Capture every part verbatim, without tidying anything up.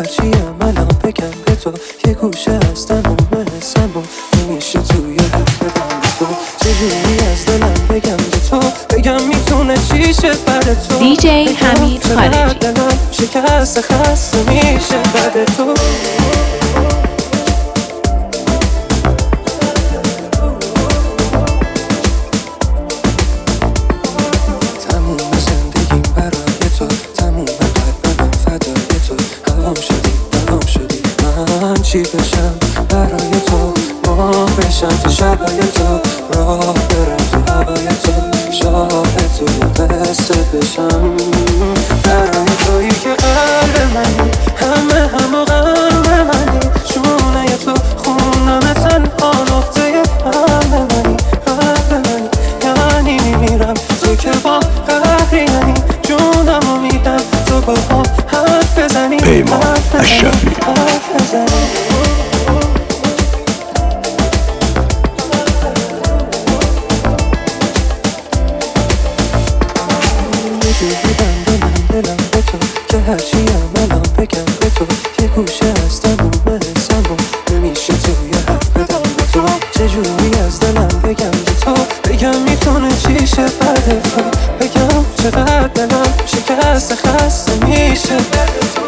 هرچی هم الان بگم به تو یه گوشه از تموم حسم و نمیشه توی حرف بدم به تو. چجوری از دلم بگم به تو، بگم میتونه چیشه بعد تو. دی جی حمید خارجی. دلم شکست خسته میشه بعد تو. چی بشم برای تو، ما بشم تو شبای تو، راه برم تو هوای تو، شاه تو قصه بشم برای تویی که قلب منی، همه همه قلب منی، جونه تو خونم تنها نقطه قلب منی، قلب منی یعنی میمیرم تو که با قهری یعنی جونم میدم تو با هم حرف بزنی، پیمان اشرفی. حرف بزنی. دلم به تو که هرچی هم الان بگم به تو یه گوشه از تموم حسم و نمیشه توی حرف بدم به تو. چجوری از دلم بگم به تو، بگم میتونه چیشه بعد تو، بگم چقدر دلم شکست خسته میشه بعد تو.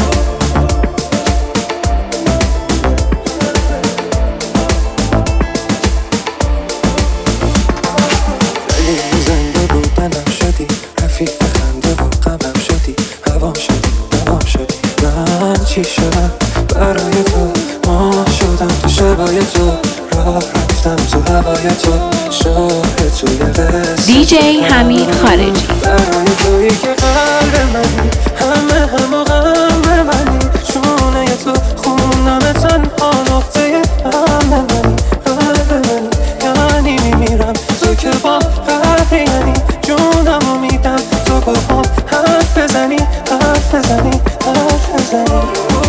دلیل زنده بودنم شدی، رفیق خنده و غمم شدی، هوام شدی هوام شدی. من چی شدم برای تو، ما شدم تو شبای تو، راه رفتم تو هوای تو، شاه توی قصه. دی جی حمید خارجی. برای تویی که قلب منی، همه همه قلب منی، جونه تو خونم تنها نقطه قلب منی، قلب منی یعنی میمیرم تو که با قهری یعنی جونم میدم تو با هم حرف بزنی، حرف بزنی، حرف بزنی.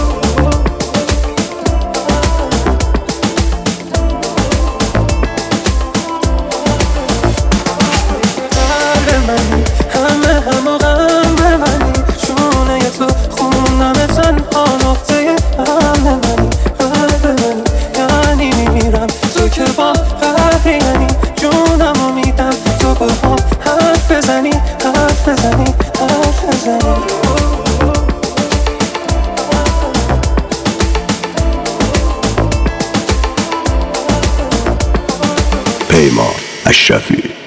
قلب منی، همه همه قلب منی، جونه تو خونم تنها نقطه قلب منی، قلب منی یعنی میمیرم تو که با قهری یعنی جونم میدم تو با هم حرف بزنی، حرف بزنی، حرف بزنی. پیمان اشرفی.